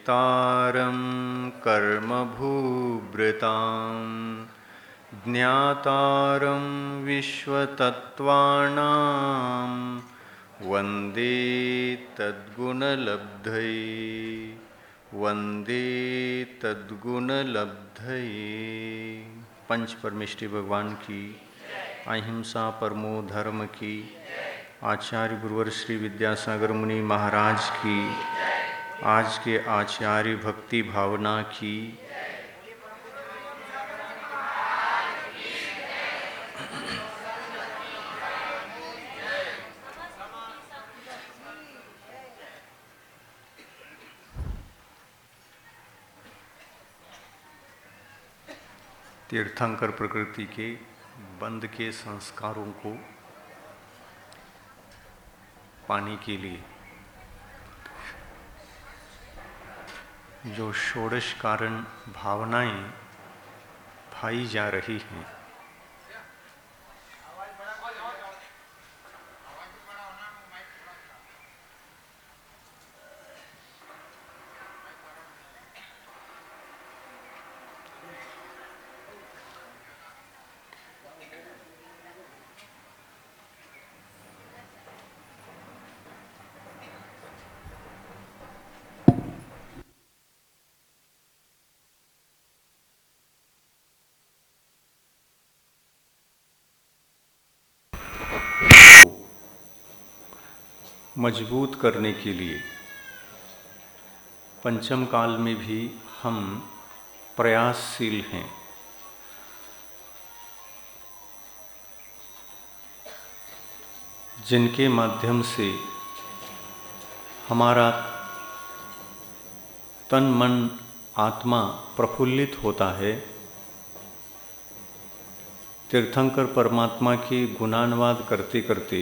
वेत्तारं कर्मभूभृतां ज्ञातारं विश्वतत्त्वानां वन्दे तद्गुणलब्धये। पंच परमेष्टि भगवान की, अहिंसा परमो धर्म की, आचार्य गुरुवर श्री विद्यासागर मुनि महाराज की, आज के आचार्य भक्ति भावना की। तीर्थंकर प्रकृति के बंद के संस्कारों को पाने के लिए जो षोडश कारण भावनाएं भाई जा रही हैं, मजबूत करने के लिए पंचम काल में भी हम प्रयासशील हैं। जिनके माध्यम से हमारा तन मन आत्मा प्रफुल्लित होता है। तीर्थंकर परमात्मा के गुणानुवाद करते करते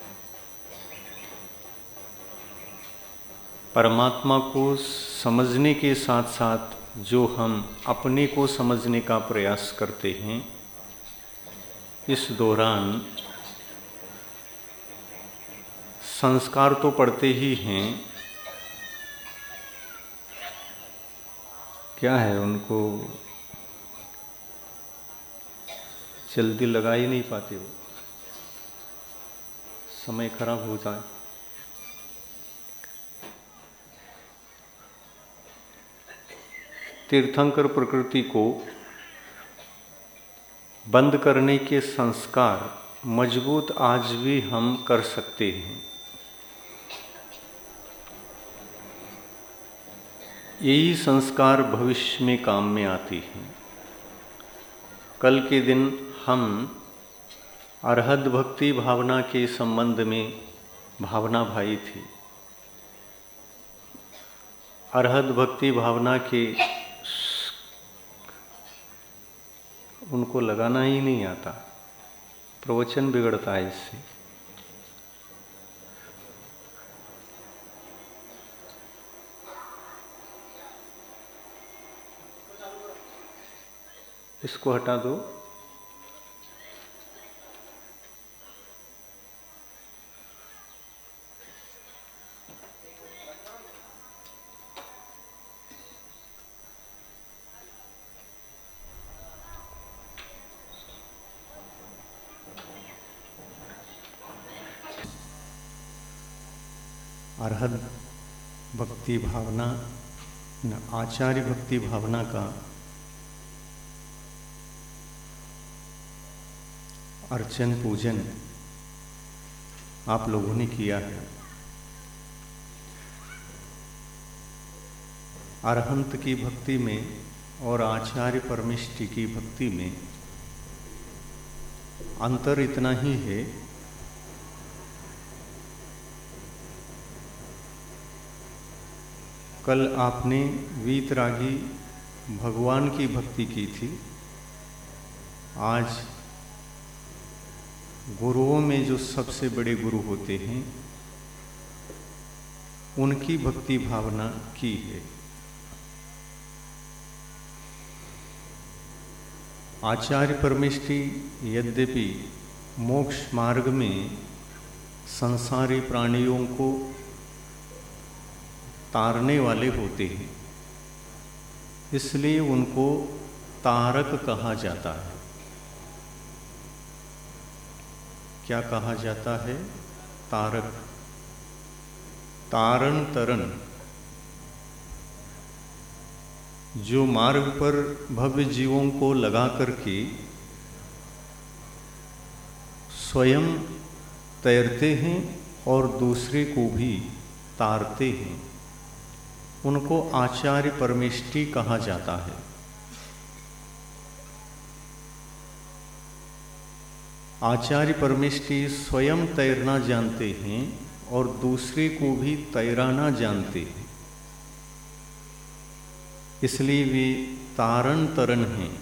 परमात्मा को समझने के साथ साथ जो हम अपने को समझने का प्रयास करते हैं, इस दौरान संस्कार तो पड़ते ही हैं। क्या है, उनको जल्दी लगा ही नहीं पाते, वो समय खराब होता है। तीर्थंकर प्रकृति को बंद करने के संस्कार मजबूत आज भी हम कर सकते हैं। यही संस्कार भविष्य में काम में आती हैं। कल के दिन हम अरहत भक्ति भावना के संबंध में भावना भाई थी। अरहत भक्ति भावना के उनको लगाना ही नहीं आता, प्रवचन बिगड़ता है इससे। इसको हटा दो। अरहत भक्ति भावना, आचार्य भक्ति भावना का अर्चन पूजन आप लोगों ने किया है। अरहंत की भक्ति में और आचार्य परमेष्टि की भक्ति में अंतर इतना ही है, कल आपने वीतरागी भगवान की भक्ति की थी, आज गुरुओं में जो सबसे बड़े गुरु होते हैं उनकी भक्ति भावना की है। आचार्य परमेष्टि यद्यपि मोक्ष मार्ग में संसारी प्राणियों को तारने वाले होते हैं, इसलिए उनको तारक कहा जाता है। क्या कहा जाता है? तारक। तारण तरन। जो मार्ग पर भव्य जीवों को लगा करके स्वयं तैरते हैं और दूसरे को भी तारते हैं, उनको आचार्य परमेष्ठी कहा जाता है। आचार्य परमेष्ठी स्वयं तैरना जानते हैं और दूसरे को भी तैराना जानते हैं, इसलिए वे तारण तरन हैं।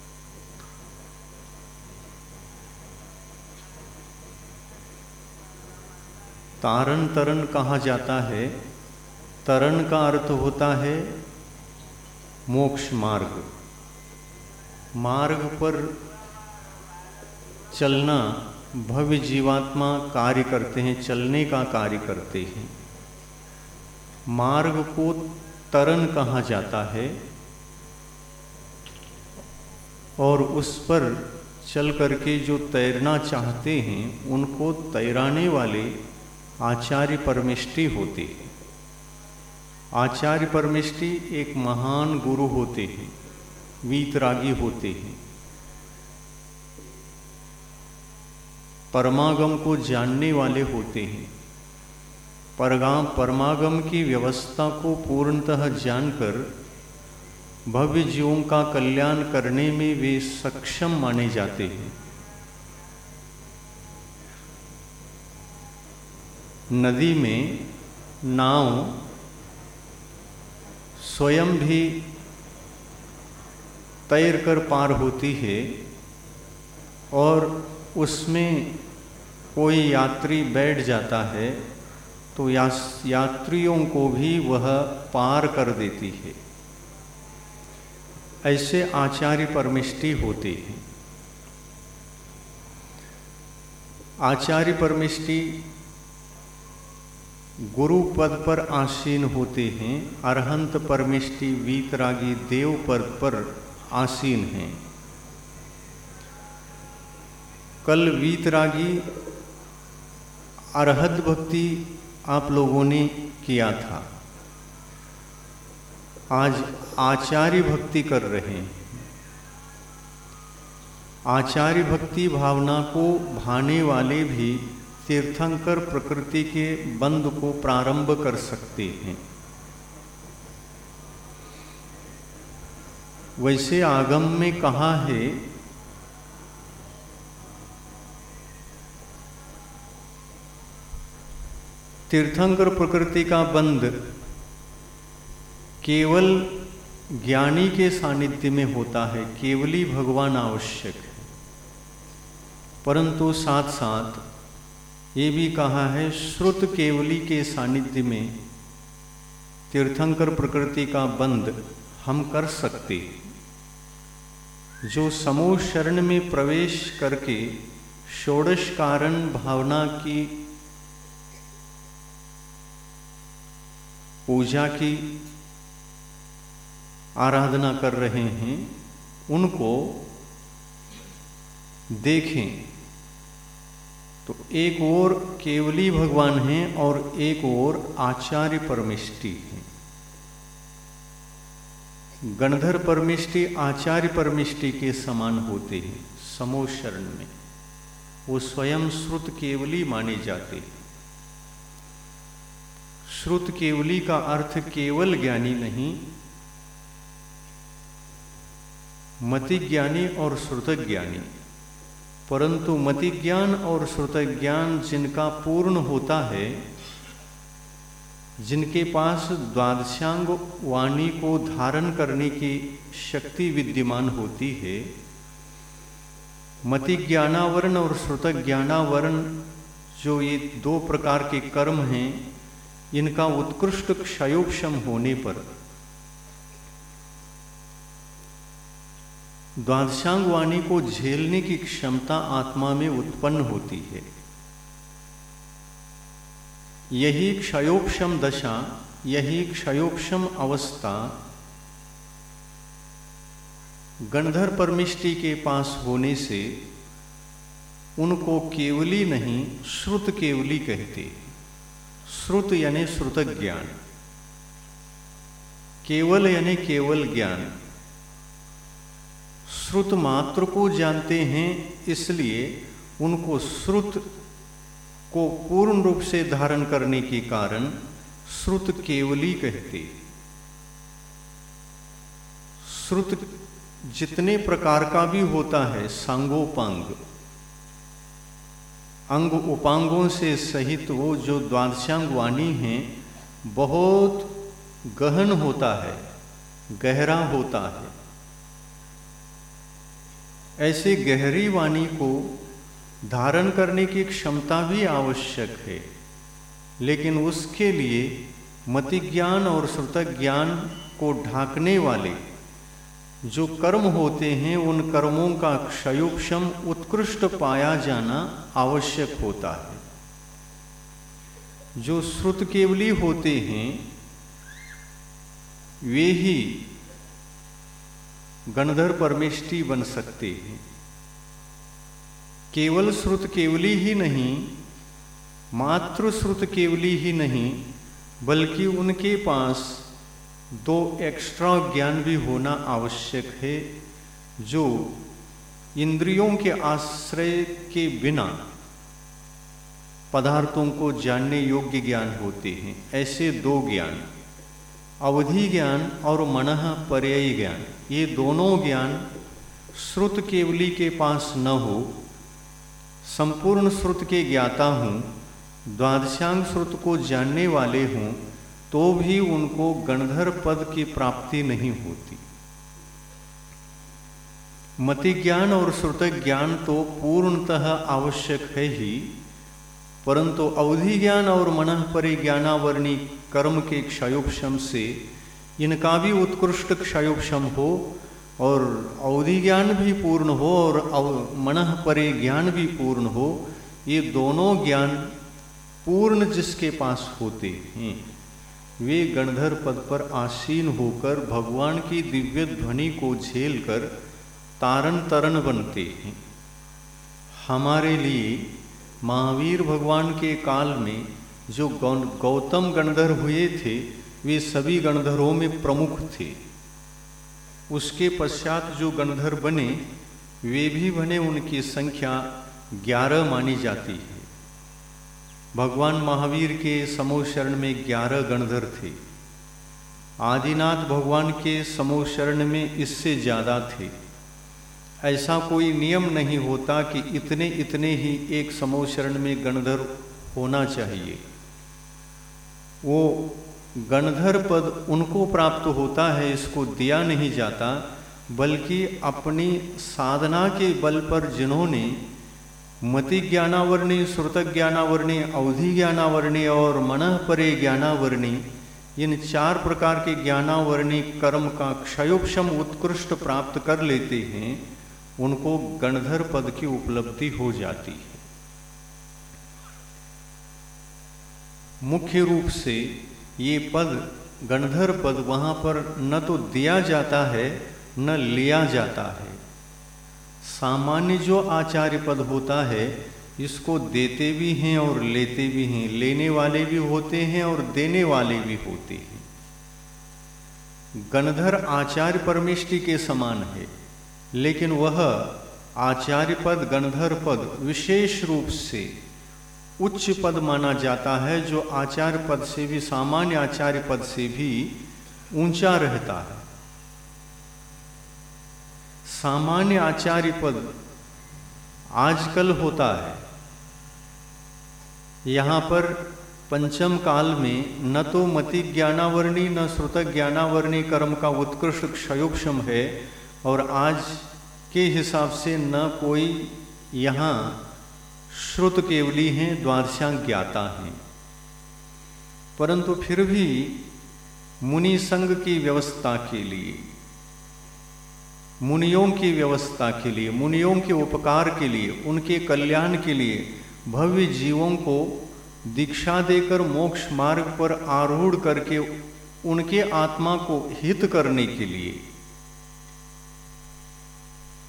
तारण तरन कहा जाता है। तरन का अर्थ होता है मोक्ष मार्ग। मार्ग पर चलना भव्य जीवात्मा कार्य करते हैं, चलने का कार्य करते हैं। मार्ग को तरन कहा जाता है और उस पर चल करके जो तैरना चाहते हैं उनको तैराने वाले आचार्य परमेष्ठी होते हैं। आचार्य परमेष्ठी एक महान गुरु होते हैं, वीतरागी होते हैं, परमागम को जानने वाले होते हैं। परमागम की व्यवस्था को पूर्णतः जानकर भव्य जीवों का कल्याण करने में वे सक्षम माने जाते हैं। नदी में नाव स्वयं भी तैरकर पार होती है और उसमें कोई यात्री बैठ जाता है तो यात्रियों को भी वह पार कर देती है। ऐसे आचार्य परमेष्ठी होते हैं। आचार्य परमेष्ठी गुरु पद पर आसीन होते हैं। अरहंत परमेष्ठी वीतरागी देव पद पर आसीन हैं। कल वीतरागी अरहत भक्ति आप लोगों ने किया था। आज आचार्य भक्ति कर रहे हैं। आचार्य भक्ति भावना को भाने वाले भी तीर्थंकर प्रकृति के बंध को प्रारंभ कर सकते हैं। वैसे आगम में कहा है तीर्थंकर प्रकृति का बंध केवल ज्ञानी के सानिध्य में होता है, केवली भगवान आवश्यक है। परंतु साथ साथ ये भी कहा है श्रुत केवली के सानिध्य में तीर्थंकर प्रकृति का बंध हम कर सकते हैं। जो समूह शरण में प्रवेश करके षोडश कारण भावना की पूजा की आराधना कर रहे हैं, उनको देखें तो एक ओर केवली भगवान हैं और एक ओर आचार्य परमेष्ठी हैं। गणधर परमेष्ठी आचार्य परमेष्ठी के समान होते हैं। समूह शरण में वो स्वयं श्रुत केवली माने जाते हैं। श्रुत केवली का अर्थ केवल ज्ञानी नहीं, मति ज्ञानी और श्रुत ज्ञानी। परंतु मति ज्ञान और श्रुत ज्ञान जिनका पूर्ण होता है, जिनके पास द्वादशांग वाणी को धारण करने की शक्ति विद्यमान होती है, मति ज्ञानावरण और श्रुत ज्ञानावरण जो ये दो प्रकार के कर्म हैं, इनका उत्कृष्ट क्षयोपशम होने पर द्वादशांग वाणी को झेलने की क्षमता आत्मा में उत्पन्न होती है। यही क्षयोपशम दशा, यही क्षयोपशम अवस्था गणधर परमिष्टि के पास होने से उनको केवली नहीं श्रुत केवली कहते। श्रुत यानी श्रुत ज्ञान, केवल यानी केवल ज्ञान। श्रुत मात्र को जानते हैं, इसलिए उनको श्रुत को पूर्ण रूप से धारण करने के कारण श्रुत केवली कहते। श्रुत जितने प्रकार का भी होता है, सांगोपांग, अंग उपांगों से सहित वो जो द्वादशांग वाणी है, बहुत गहन होता है, गहरा होता है। ऐसे गहरी वाणी को धारण करने की क्षमता भी आवश्यक है, लेकिन उसके लिए मति ज्ञान और श्रुत ज्ञान को ढांकने वाले जो कर्म होते हैं, उन कर्मों का क्षयोपशम उत्कृष्ट पाया जाना आवश्यक होता है। जो श्रुत केवली होते हैं वे ही गणधर परमेष्टि बन सकते हैं। केवल श्रुत केवली ही नहीं, मात्र श्रुत केवली ही नहीं, बल्कि उनके पास दो एक्स्ट्रा ज्ञान भी होना आवश्यक है, जो इंद्रियों के आश्रय के बिना पदार्थों को जानने योग्य ज्ञान होते हैं। ऐसे दो ज्ञान, अवधि ज्ञान और मनः पर्यायी ज्ञान, ये दोनों ज्ञान श्रुत केवली के पास न हो, संपूर्ण श्रुत के ज्ञाता हूँ, द्वादशांग श्रुत को जानने वाले हों, तो भी उनको गणधर पद की प्राप्ति नहीं होती। मति ज्ञान और श्रुत ज्ञान तो पूर्णतः आवश्यक है ही, परंतु अवधि ज्ञान और मनः परिज्ञानावरणी कर्म के क्षयोपशम से इनका भी उत्कृष्ट क्षयोपशम हो, और अवधि ज्ञान भी पूर्ण हो और मनः परिज्ञान भी पूर्ण हो। ये दोनों ज्ञान पूर्ण जिसके पास होते हैं, वे गणधर पद पर आसीन होकर भगवान की दिव्य ध्वनि को झेलकर तारण तरण बनते हैं। हमारे लिए महावीर भगवान के काल में जो गौतम गणधर हुए थे, वे सभी गणधरों में प्रमुख थे। उसके पश्चात जो गणधर बने, वे भी बने, उनकी संख्या 11 मानी जाती है। भगवान महावीर के समूह शरण में 11 गणधर थे। आदिनाथ भगवान के समूह शरण में इससे ज़्यादा थे। ऐसा कोई नियम नहीं होता कि इतने इतने ही एक समूह शरण में गणधर होना चाहिए। वो गणधर पद उनको प्राप्त होता है, इसको दिया नहीं जाता, बल्कि अपनी साधना के बल पर जिन्होंने मति ज्ञानावरणी, श्रुत ज्ञानावरणी, अवधि ज्ञानावरणी और मनः परे ज्ञानावरणी, इन 4 प्रकार के ज्ञानावरणी कर्म का क्षयोपशम उत्कृष्ट प्राप्त कर लेते हैं, उनको गणधर पद की उपलब्धि हो जाती है। मुख्य रूप से ये पद, गणधर पद, वहाँ पर न तो दिया जाता है न लिया जाता है। सामान्य जो आचार्य पद होता है, इसको देते भी हैं और लेते भी हैं, लेने वाले भी होते हैं और देने वाले भी होते हैं। गणधर आचार्य परमेष्टि के समान है, लेकिन वह आचार्य पद, गणधर पद विशेष रूप से उच्च पद माना जाता है, जो आचार्य पद से भी, सामान्य आचार्य पद से भी ऊंचा रहता है। सामान्य आचार्य पद आजकल होता है। यहाँ पर पंचम काल में न तो मति ज्ञानावरणी न श्रुत ज्ञानावरणी कर्म का उत्कृष्ट क्षयोपशम है, और आज के हिसाब से न कोई यहाँ श्रुत केवली हैं, द्वादशांग ज्ञाता हैं। परंतु फिर भी मुनि संघ की व्यवस्था के लिए, मुनियों की व्यवस्था के लिए, मुनियों के उपकार के लिए, उनके कल्याण के लिए, भव्य जीवों को दीक्षा देकर मोक्ष मार्ग पर आरूढ़ करके उनके आत्मा को हित करने के लिए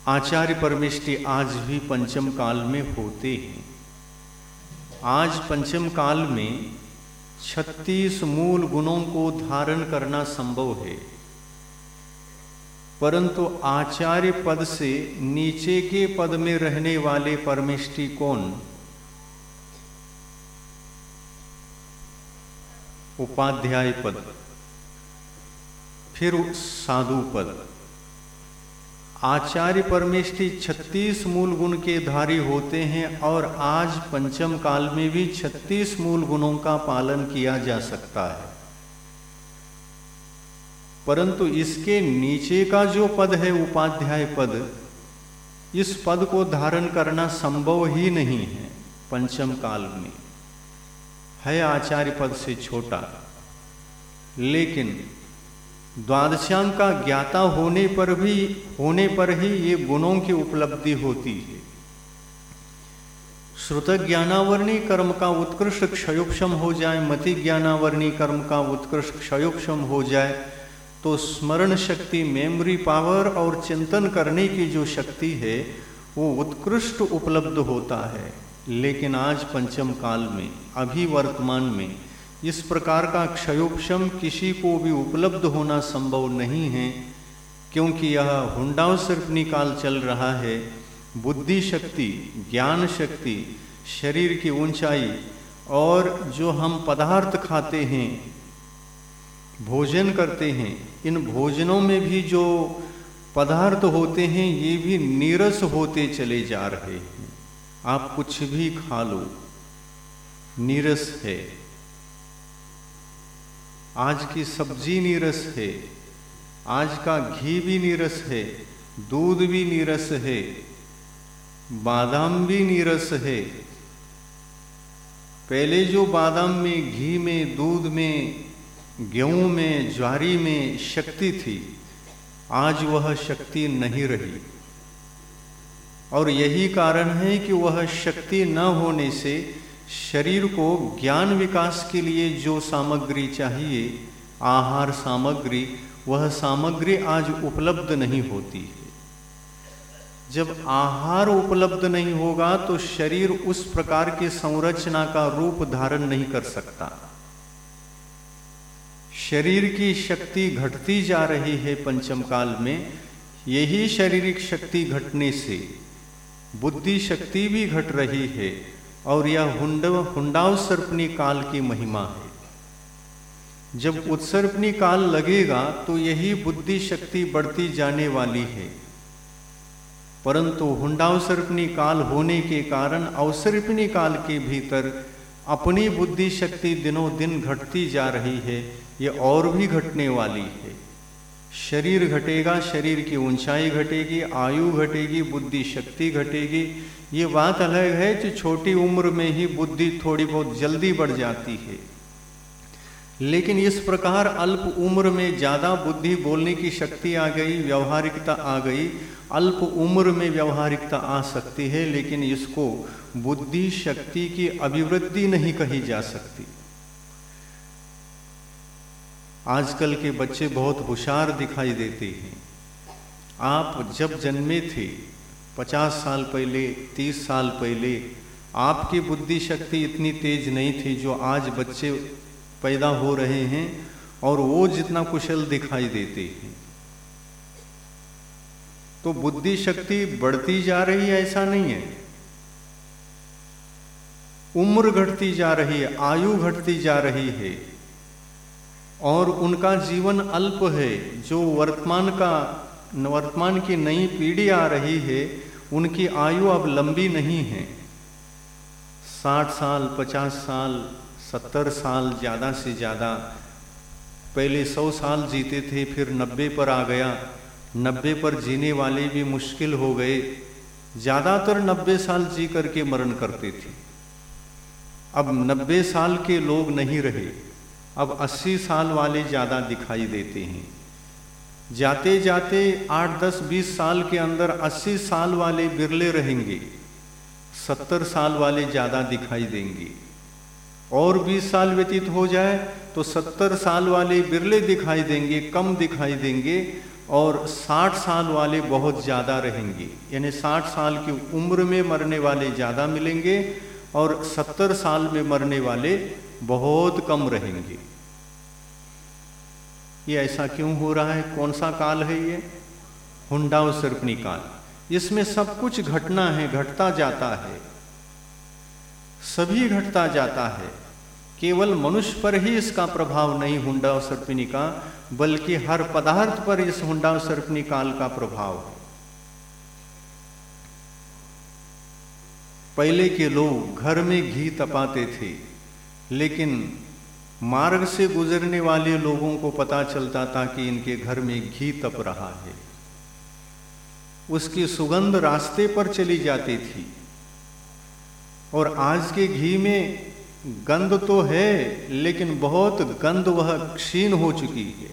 आचार्य परमेष्टि आज भी पंचम काल में होते हैं। आज पंचम काल में 36 मूल गुणों को धारण करना संभव है, परंतु आचार्य पद से नीचे के पद में रहने वाले परमेष्टि कौन? उपाध्याय पद, फिर साधु पद। आचार्य परमेष्टि 36 मूल गुण के धारी होते हैं और आज पंचम काल में भी 36 मूल गुणों का पालन किया जा सकता है, परंतु इसके नीचे का जो पद है उपाध्याय पद, इस पद को धारण करना संभव ही नहीं है। पंचम काल में है आचार्य पद से छोटा, लेकिन द्वादशांग का ज्ञाता होने पर ही ये गुणों की उपलब्धि होती है। श्रुत ज्ञानावर्णी कर्म का उत्कृष्ट क्षयोक्षम हो जाए, मति ज्ञानावर्णी कर्म का उत्कृष्ट क्षयोक्षम हो जाए, तो स्मरण शक्ति, मेमोरी पावर और चिंतन करने की जो शक्ति है वो उत्कृष्ट उपलब्ध होता है। लेकिन आज पंचम काल में, अभी वर्तमान में, इस प्रकार का क्षयोपशम किसी को भी उपलब्ध होना संभव नहीं है, क्योंकि यह हुंडावसर्पणी काल चल रहा है। बुद्धि शक्ति, ज्ञान शक्ति, शरीर की ऊंचाई और जो हम पदार्थ खाते हैं, भोजन करते हैं, इन भोजनों में भी जो पदार्थ होते हैं ये भी नीरस होते चले जा रहे हैं। आप कुछ भी खा लो, नीरस है। आज की सब्जी नीरस है, आज का घी भी नीरस है, दूध भी नीरस है, बादाम भी नीरस है। पहले जो बादाम में, घी में, दूध में, गेहूं में, ज्वारी में शक्ति थी, आज वह शक्ति नहीं रही। और यही कारण है कि वह शक्ति न होने से शरीर को ज्ञान विकास के लिए जो सामग्री चाहिए, आहार सामग्री, वह सामग्री आज उपलब्ध नहीं होती है। जब आहार उपलब्ध नहीं होगा तो शरीर उस प्रकार की संरचना का रूप धारण नहीं कर सकता। शरीर की शक्ति घटती जा रही है पंचम काल में। यही शारीरिक शक्ति घटने से बुद्धि शक्ति भी घट रही है, और यह हुंडावसर्पणी काल की महिमा है। जब उत्सर्पणी काल लगेगा तो यही बुद्धि शक्ति बढ़ती जाने वाली है, परंतु हुंडावसर्पणी काल होने के कारण अवसर्पणी काल के भीतर अपनी बुद्धि शक्ति दिनों दिन घटती जा रही है। ये और भी घटने वाली है। शरीर घटेगा, शरीर की ऊंचाई घटेगी, आयु घटेगी, बुद्धि शक्ति घटेगी। ये बात अलग है कि छोटी उम्र में ही बुद्धि थोड़ी बहुत जल्दी बढ़ जाती है, लेकिन इस प्रकार अल्प उम्र में ज़्यादा बुद्धि, बोलने की शक्ति आ गई, व्यवहारिकता आ गई। अल्प उम्र में व्यवहारिकता आ सकती है, लेकिन इसको बुद्धि शक्ति की अभिवृद्धि नहीं कही जा सकती। आजकल के बच्चे बहुत होशियार दिखाई देते हैं। आप जब जन्मे थे 50 साल पहले, 30 साल पहले, आपकी बुद्धि शक्ति इतनी तेज नहीं थी जो आज बच्चे पैदा हो रहे हैं और वो जितना कुशल दिखाई देते हैं। तो बुद्धि शक्ति बढ़ती जा रही है ऐसा नहीं है, उम्र घटती जा रही है, आयु घटती जा रही है, और उनका जीवन अल्प है। जो वर्तमान की नई पीढ़ी आ रही है, उनकी आयु अब लंबी नहीं है। 60 साल, 50 साल, 70 साल ज़्यादा से ज़्यादा। पहले 100 साल जीते थे, फिर 90 पर आ गया। 90 पर जीने वाले भी मुश्किल हो गए। ज़्यादातर 90 साल जी करके मरण करते थे। अब 90 साल के लोग नहीं रहे, अब 80 साल वाले ज़्यादा दिखाई देते हैं। जाते जाते 8, 10, 20 साल के अंदर 80 साल वाले बिरले रहेंगे, 70 साल वाले ज़्यादा दिखाई देंगे। और 20 साल व्यतीत हो जाए तो 70 साल वाले बिरले दिखाई देंगे, कम दिखाई देंगे। और 60 साल वाले बहुत ज़्यादा रहेंगे, यानी 60 साल की उम्र में मरने वाले ज़्यादा मिलेंगे और 70 साल में मरने वाले बहुत कम रहेंगे। ये ऐसा क्यों हो रहा है? कौन सा काल है ये? हुंडावसर्पिणी काल। इसमें सब कुछ घटना है, घटता जाता है, सभी घटता जाता है। केवल मनुष्य पर ही इसका प्रभाव नहीं हुंडावसर्पिणी का, बल्कि हर पदार्थ पर इस हुंडावसर्पिणी काल का प्रभाव है। पहले के लोग घर में घी तपाते थे, लेकिन मार्ग से गुजरने वाले लोगों को पता चलता था कि इनके घर में घी तप रहा है। उसकी सुगंध रास्ते पर चली जाती थी। और आज के घी में गंध तो है, लेकिन बहुत गंध वह क्षीण हो चुकी है।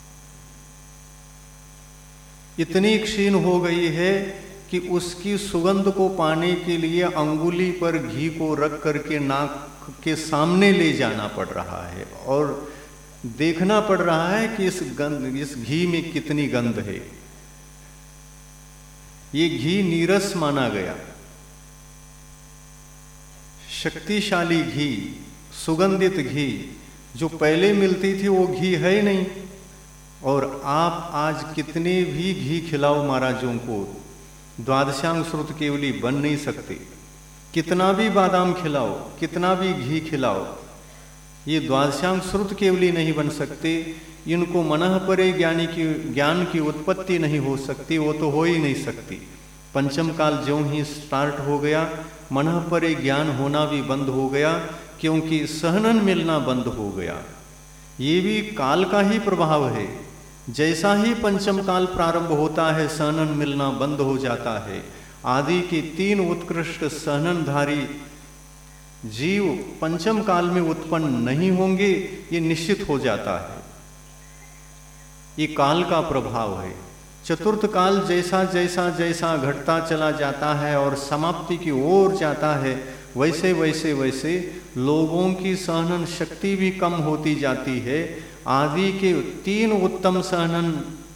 इतनी क्षीण हो गई है कि उसकी सुगंध को पाने के लिए अंगुली पर घी को रख करके नाक के सामने ले जाना पड़ रहा है और देखना पड़ रहा है कि इस घी में कितनी गंध है। ये घी नीरस माना गया, शक्तिशाली घी, सुगंधित घी जो पहले मिलती थी वो घी है ही नहीं। और आप आज कितने भी घी खिलाओ महाराजों को, द्वादशांग श्रुत केवली बन नहीं सकते। कितना भी बादाम खिलाओ, कितना भी घी खिलाओ, ये द्वादशांग श्रुत केवली नहीं बन सकते। इनको मनः परे ज्ञान की उत्पत्ति नहीं हो सकती, वो तो हो ही नहीं सकती। पंचम काल ज्यों ही स्टार्ट हो गया, मनः परे ज्ञान होना भी बंद हो गया, क्योंकि सहनन मिलना बंद हो गया। ये भी काल का ही प्रभाव है। जैसा ही पंचम काल प्रारंभ होता है, सहनन मिलना बंद हो जाता है। आदि के 3 उत्कृष्ट सहननधारी जीव पंचम काल में उत्पन्न नहीं होंगे, ये निश्चित हो जाता है। ये काल का प्रभाव है। चतुर्थ काल जैसा जैसा जैसा घटता चला जाता है और समाप्ति की ओर जाता है, वैसे वैसे वैसे लोगों की सहनन शक्ति भी कम होती जाती है। आदि के 3 उत्तम सहनन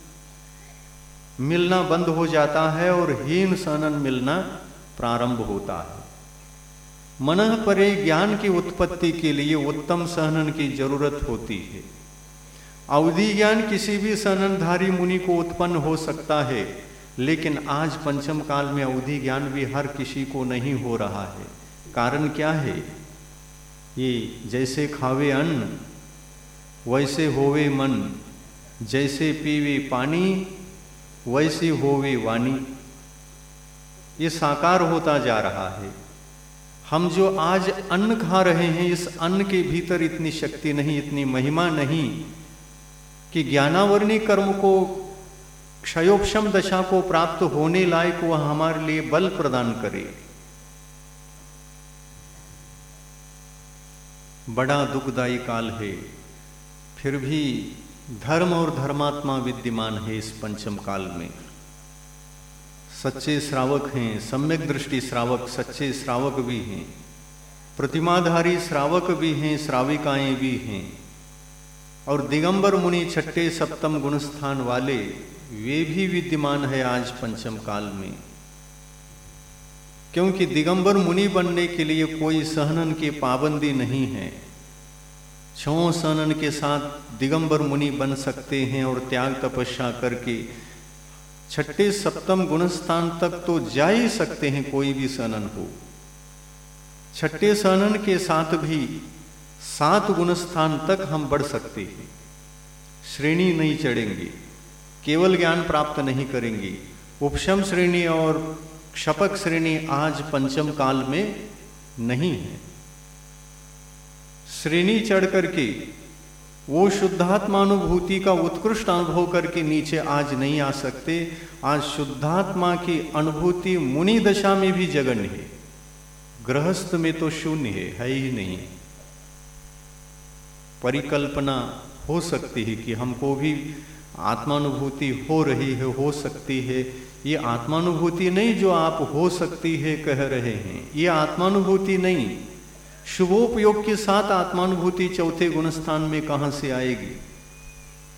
मिलना बंद हो जाता है और हीन सहनन मिलना प्रारंभ होता है। मनः परे ज्ञान की उत्पत्ति के लिए उत्तम सहनन की जरूरत होती है। अवधि ज्ञान किसी भी सहननधारी मुनि को उत्पन्न हो सकता है, लेकिन आज पंचम काल में अवधि ज्ञान भी हर किसी को नहीं हो रहा है। कारण क्या है? ये जैसे खावे अन्न वैसे होवे मन, जैसे पीवे पानी वैसी होवे वाणी। ये साकार होता जा रहा है। हम जो आज अन्न खा रहे हैं, इस अन्न के भीतर इतनी शक्ति नहीं, इतनी महिमा नहीं कि ज्ञानावरणी कर्म को, क्षयोपशम दशा को प्राप्त होने लायक वह हमारे लिए बल प्रदान करे। बड़ा दुखदायी काल है, फिर भी धर्म और धर्मात्मा विद्यमान है इस पंचम काल में। सच्चे श्रावक हैं, सम्यक दृष्टि श्रावक, सच्चे श्रावक भी हैं, प्रतिमाधारी श्रावक भी हैं, श्राविकाएं भी हैं। और दिगंबर मुनि छठे सप्तम गुणस्थान वाले, वे भी विद्यमान है आज पंचम काल में। क्योंकि दिगंबर मुनि बनने के लिए कोई सहनन की पाबंदी नहीं है। 6 सहनन के साथ दिगंबर मुनि बन सकते हैं और त्याग तपस्या करके छठे सप्तम गुणस्थान तक तो जा ही सकते हैं, कोई भी सहनन हो। छठे सहनन के साथ भी 7 गुणस्थान तक हम बढ़ सकते हैं। श्रेणी नहीं चढ़ेंगे, केवल ज्ञान प्राप्त नहीं करेंगे। उपशम श्रेणी और क्षपक श्रेणी आज पंचम काल में नहीं है। श्रेणी चढ़ करके वो शुद्धात्मानुभूति का उत्कृष्ट अनुभव करके नीचे आज नहीं आ सकते। आज शुद्धात्मा की अनुभूति मुनि दशा में भी जगन्य है, गृहस्थ में तो शून्य है ही नहीं। परिकल्पना हो सकती है कि हमको भी आत्मानुभूति हो रही है, हो सकती है। ये आत्मानुभूति नहीं जो आप हो सकती है कह रहे हैं, ये आत्मानुभूति नहीं। शुभोपयोग के साथ आत्मानुभूति चौथे गुणस्थान में कहां से आएगी?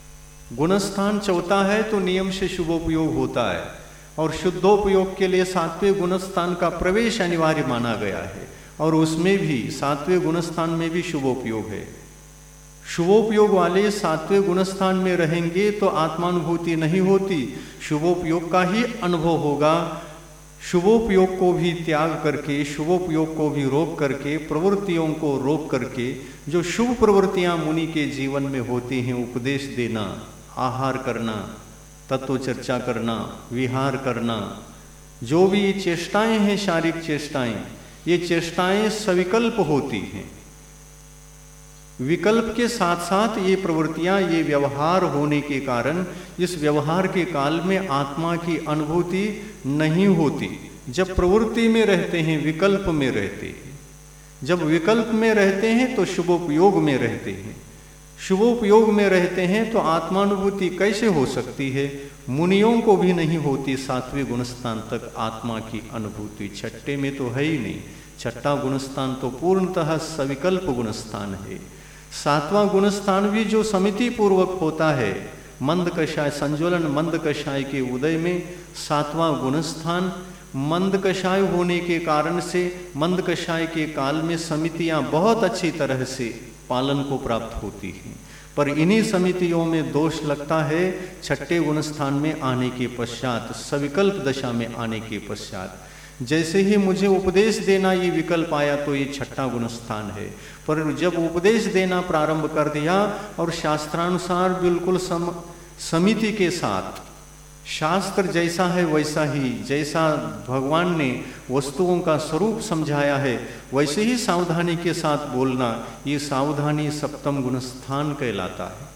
गुणस्थान चौथा है तो नियम से शुभोपयोग होता है, और शुद्धोपयोग के लिए 7वें गुणस्थान का प्रवेश अनिवार्य माना गया है, और उसमें भी 7वें गुणस्थान में भी शुभोपयोग है। शुभोपयोग वाले 7वें गुणस्थान में रहेंगे तो आत्मानुभूति नहीं होती, शुभोपयोग का ही अनुभव होगा। शुभोपयोग को भी त्याग करके, शुभोपयोग को भी रोक करके, प्रवृत्तियों को रोक करके, जो शुभ प्रवृत्तियां मुनि के जीवन में होती हैं, उपदेश देना, आहार करना, तत्व चर्चा करना, विहार करना, जो भी चेष्टाएं हैं, शारीरिक चेष्टाएं, ये चेष्टाएं सविकल्प होती हैं। विकल्प के साथ साथ ये प्रवृत्तियां, ये व्यवहार होने के कारण इस व्यवहार के काल में आत्मा की अनुभूति नहीं होती। जब प्रवृत्ति में रहते हैं, विकल्प में रहते हैं, जब विकल्प में रहते हैं तो शुभोपयोग में रहते हैं, शुभोपयोग में रहते हैं तो आत्मानुभूति कैसे हो सकती है? मुनियों को भी नहीं होती 7वें गुणस्थान तक आत्मा की अनुभूति। छठे में तो है ही नहीं, छठा गुणस्थान तो पूर्णतः सविकल्प गुणस्थान है। 7वां गुणस्थान भी जो समिति पूर्वक होता है, मंद कषाय संज्वलन, मंद कषाय के उदय में 7वां गुणस्थान मंद कषाय होने के कारण से मंद कषाय के काल में समितियां बहुत अच्छी तरह से पालन को प्राप्त होती हैं। पर इन्हीं समितियों में दोष लगता है छठे गुणस्थान में आने के पश्चात, सविकल्प दशा में आने के पश्चात। जैसे ही मुझे उपदेश देना ये विकल्प आया तो ये छठा गुणस्थान है, पर जब उपदेश देना प्रारंभ कर दिया और शास्त्रानुसार बिल्कुल समिति के साथ, शास्त्र जैसा है वैसा ही, जैसा भगवान ने वस्तुओं का स्वरूप समझाया है वैसे ही सावधानी के साथ बोलना, ये सावधानी सप्तम गुणस्थान कहलाता है।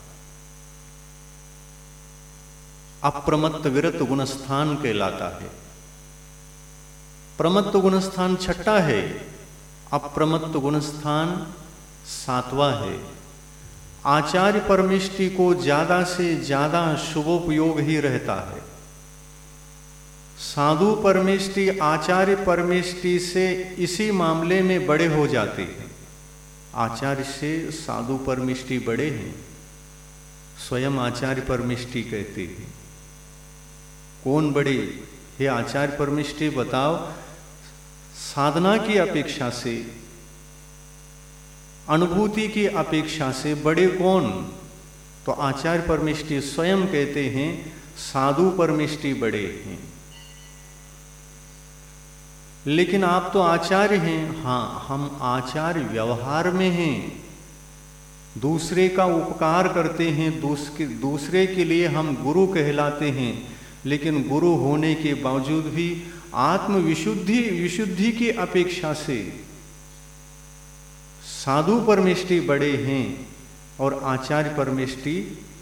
अप्रमत्त विरत गुणस्थान कहलाता है। प्रमत्त गुणस्थान छठा है, अप्रमत्त गुणस्थान 7वां है। आचार्य परमिष्टि को ज्यादा से ज्यादा शुभोपयोग ही रहता है। साधु परमिष्टि आचार्य परमिष्टि से इसी मामले में बड़े हो जाते हैं। आचार्य से साधु परमिष्टि बड़े हैं, स्वयं आचार्य परमिष्टि कहते हैं। कौन बड़े? हे आचार्य परमिष्टि बताओ, साधना की अपेक्षा से, अनुभूति की अपेक्षा से बड़े कौन? तो आचार्य परमिष्टि स्वयं कहते हैं साधु परमिष्टि बड़े हैं। लेकिन आप तो आचार्य हैं। हाँ, हम आचार्य व्यवहार में हैं, दूसरे का उपकार करते हैं, दूसरे के लिए हम गुरु कहलाते हैं। लेकिन गुरु होने के बावजूद भी आत्म विशुद्धि की अपेक्षा से साधु परमिष्टि बड़े हैं और आचार्य परमिष्टि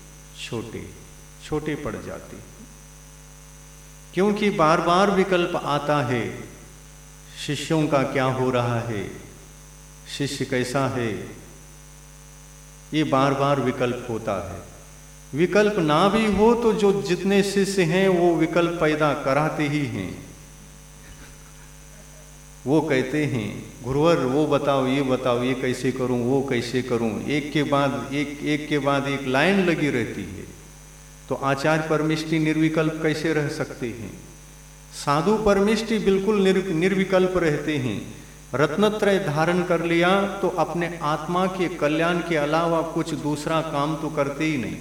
छोटे पड़ जाते, क्योंकि बार बार विकल्प आता है। शिष्यों का क्या हो रहा है, शिष्य कैसा है, ये बार बार विकल्प होता है। विकल्प ना भी हो तो जो जितने शिष्य हैं वो विकल्प पैदा कराते ही हैं। वो कहते हैं गुरुवर वो बताओ, ये कैसे करूं, वो कैसे करूं, एक के बाद एक लाइन लगी रहती है। तो आचार्य परमिष्टि निर्विकल्प कैसे रह सकते हैं? साधु परमिष्टि बिल्कुल निर्विकल्प रहते हैं। रत्नत्रय धारण कर लिया तो अपने आत्मा के कल्याण के अलावा कुछ दूसरा काम तो करते ही नहीं।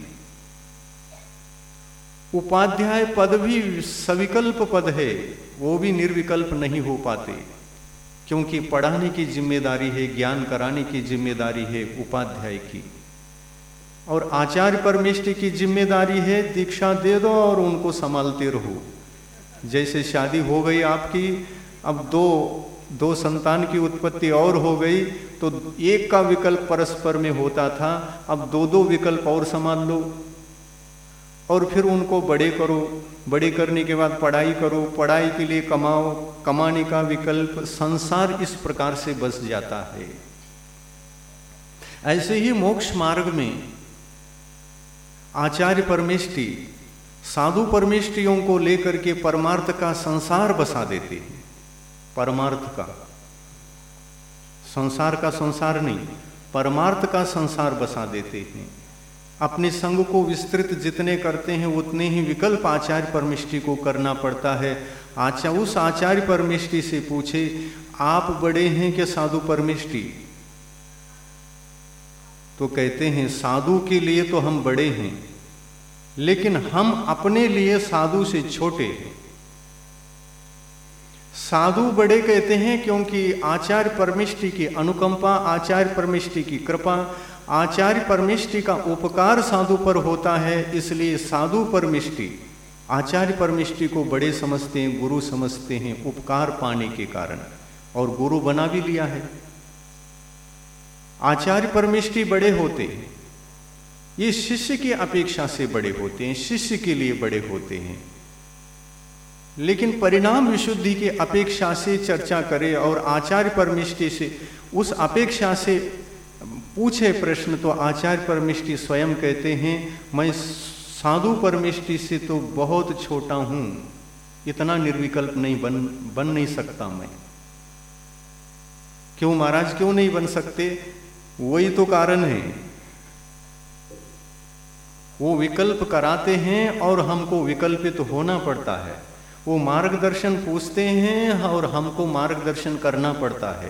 उपाध्याय पद भी सविकल्प पद है, वो भी निर्विकल्प नहीं हो पाते, क्योंकि पढ़ाने की जिम्मेदारी है, ज्ञान कराने की जिम्मेदारी है उपाध्याय की, और आचार्य परमिष्टि की जिम्मेदारी है दीक्षा दे दो और उनको संभालते रहो। जैसे शादी हो गई आपकी, अब दो संतान की उत्पत्ति और हो गई, तो एक का विकल्प परस्पर में होता था, अब दो विकल्प और संभाल लो, और फिर उनको बड़े करो, बड़े करने के बाद पढ़ाई करो, पढ़ाई के लिए कमाओ, कमाने का विकल्प, संसार इस प्रकार से बस जाता है। ऐसे ही मोक्ष मार्ग में आचार्य परमिष्टि साधु परमिष्टियों को लेकर के परमार्थ का संसार बसा देते हैं। परमार्थ का संसार का संसार नहीं, परमार्थ का संसार बसा देते हैं। अपने संग को विस्तृत जितने करते हैं उतने ही विकल्प आचार्य परमिष्टि को करना पड़ता है। उस आचार्य परमिष्टि से पूछे, आप बड़े हैं कि साधु परमिष्टि? तो कहते हैं साधु के लिए तो हम बड़े हैं, लेकिन हम अपने लिए साधु से छोटे हैं। साधु बड़े कहते हैं क्योंकि आचार्य परमिष्टि की अनुकंपा, आचार्य परमिष्टि की कृपा, आचार्य परमिष्टि का उपकार साधु पर होता है, इसलिए साधु परमिष्टि आचार्य परमिष्टि को बड़े समझते हैं, गुरु समझते हैं, उपकार पाने के कारण, और गुरु बना भी लिया है। आचार्य परमिष्टि बड़े होते हैं, ये शिष्य की अपेक्षा से बड़े होते हैं, शिष्य के लिए बड़े होते हैं। लेकिन परिणाम विशुद्धि की अपेक्षा से चर्चा करें और आचार्य परमिष्टि से उस अपेक्षा से पूछे प्रश्न, तो आचार्य परमिष्टि स्वयं कहते हैं मैं साधु परमिष्टि से तो बहुत छोटा हूं, इतना निर्विकल्प नहीं बन नहीं सकता मैं। क्यों महाराज, क्यों नहीं बन सकते? वही तो कारण है, वो विकल्प कराते हैं और हमको विकल्पित होना पड़ता है। वो मार्गदर्शन पूछते हैं और हमको मार्गदर्शन करना पड़ता है।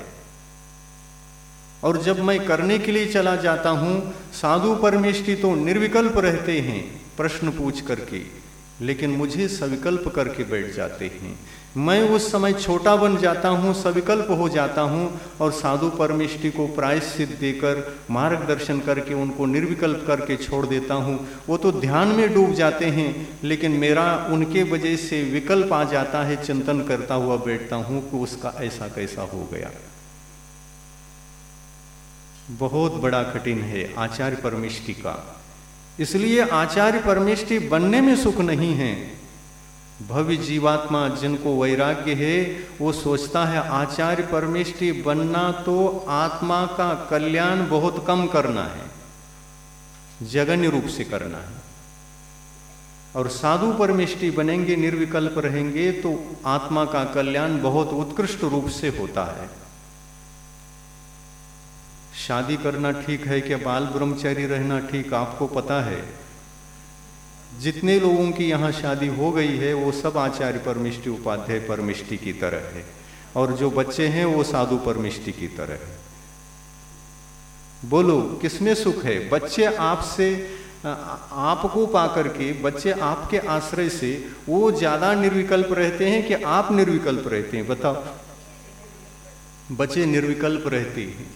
और जब मैं करने के लिए चला जाता हूं, साधु परमिष्टि तो निर्विकल्प रहते हैं प्रश्न पूछ करके, लेकिन मुझे सविकल्प करके बैठ जाते हैं। मैं उस समय छोटा बन जाता हूँ, सविकल्प हो जाता हूँ, और साधु परमिष्टि को प्रायश्चित देकर मार्गदर्शन करके उनको निर्विकल्प करके छोड़ देता हूँ। वो तो ध्यान में डूब जाते हैं, लेकिन मेरा उनके वजह से विकल्प आ जाता है, चिंतन करता हुआ बैठता हूँ कि उसका ऐसा कैसा हो गया। बहुत बड़ा कठिन है आचार्य परमिष्टि का। इसलिए आचार्य परमिष्टि बनने में सुख नहीं है। भव्य जीवात्मा जिनको वैराग्य है वो सोचता है आचार्य परमिष्टि बनना तो आत्मा का कल्याण बहुत कम करना है, जघन्य रूप से करना है। और साधु परमिष्टि बनेंगे, निर्विकल्प रहेंगे, तो आत्मा का कल्याण बहुत उत्कृष्ट रूप से होता है। शादी करना ठीक है कि बाल ब्रह्मचारी रहना ठीक? आपको पता है जितने लोगों की यहाँ शादी हो गई है वो सब आचार्य परमिष्टि उपाध्याय परमिष्टि की तरह है, और जो बच्चे हैं वो साधु परमिष्टि की तरह है। बोलो किसमें सुख है? बच्चे आपसे आपको पा करके, बच्चे आपके आश्रय से वो ज्यादा निर्विकल्प रहते हैं कि आप निर्विकल्प रहते हैं? बताओ। बच्चे निर्विकल्प रहते हैं,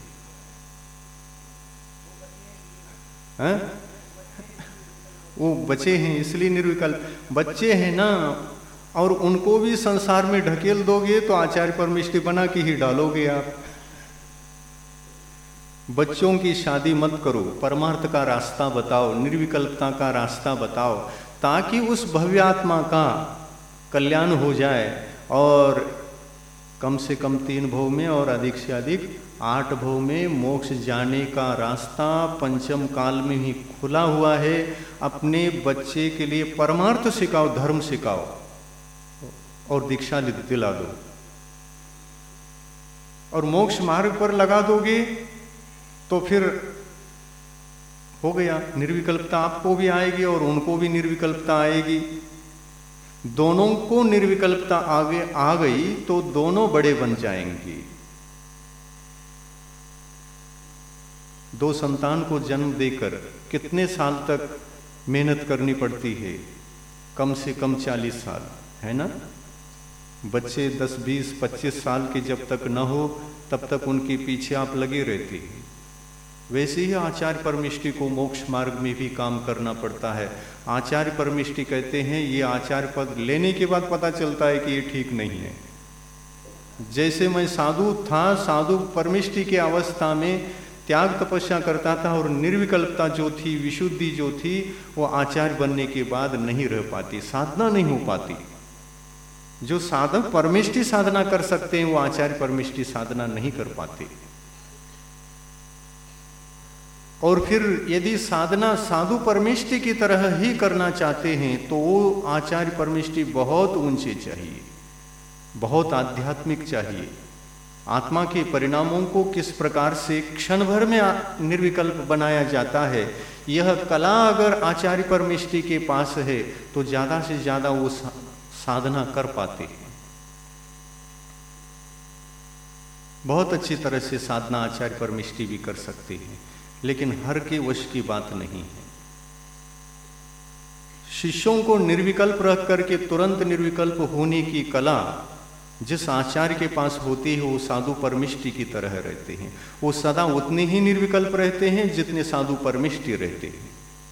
वो बच्चे हैं इसलिए निर्विकल्प। बच्चे हैं ना, और उनको भी संसार में ढकेल दोगे तो आचार्य परमिष्टि बना के ही डालोगे आप। बच्चों की शादी मत करो, परमार्थ का रास्ता बताओ, निर्विकल्पता का रास्ता बताओ, ताकि उस भव्यात्मा का कल्याण हो जाए। और कम से कम 3 भव में और अधिक से अधिक 8 भव में मोक्ष जाने का रास्ता पंचम काल में ही खुला हुआ है। अपने बच्चे के लिए परमार्थ सिखाओ, धर्म सिखाओ और दीक्षा दिला दो, और मोक्ष मार्ग पर लगा दोगे तो फिर हो गया। निर्विकल्पता आपको भी आएगी और उनको भी निर्विकल्पता आएगी। दोनों को निर्विकल्पता आगे आ गई तो दोनों बड़े बन जाएंगे। 2 संतान को जन्म देकर कितने साल तक मेहनत करनी पड़ती है? कम से कम 40 साल, है ना? बच्चे 10, 20, 25 साल के जब तक न हो तब तक उनके पीछे आप लगे रहते हैं। वैसे ही आचार्य परमिष्टि को मोक्ष मार्ग में भी काम करना पड़ता है। आचार्य परमिष्टि कहते हैं ये आचार्य पद लेने के बाद पता चलता है कि ये ठीक नहीं है। जैसे मैं साधु था, साधु परमिष्टि की अवस्था में त्याग तपस्या करता था, और निर्विकल्पता जो थी, विशुद्धि जो थी, वो आचार्य बनने के बाद नहीं रह पाती, साधना नहीं हो पाती। जो साधक परमिष्टि साधना कर सकते हैं वो आचार्य परमिष्टि साधना नहीं कर पाते। और फिर यदि साधना साधु परमिष्टि की तरह ही करना चाहते हैं तो वो आचार्य परमिष्टि बहुत ऊंचे चाहिए, बहुत आध्यात्मिक चाहिए। आत्मा के परिणामों को किस प्रकार से क्षण भर में निर्विकल्प बनाया जाता है, यह कला अगर आचार्य परमेष्टि के पास है तो ज़्यादा से ज़्यादा वो साधना कर पाते हैं। बहुत अच्छी तरह से साधना आचार्य परमेष्टि भी कर सकते हैं, लेकिन हर के वश की बात नहीं है। शिष्यों को निर्विकल्प रख करके तुरंत निर्विकल्प होने की कला जिस आचार्य के पास होती है वो साधु परमिष्टि की तरह रहते हैं। वो सदा उतने ही निर्विकल्प रहते हैं जितने साधु परमिष्टि रहते हैं।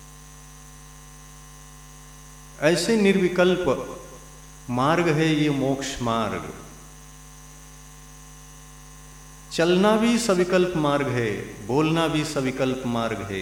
ऐसे निर्विकल्प मार्ग है ये मोक्ष मार्ग। चलना भी सविकल्प मार्ग है, बोलना भी सविकल्प मार्ग है,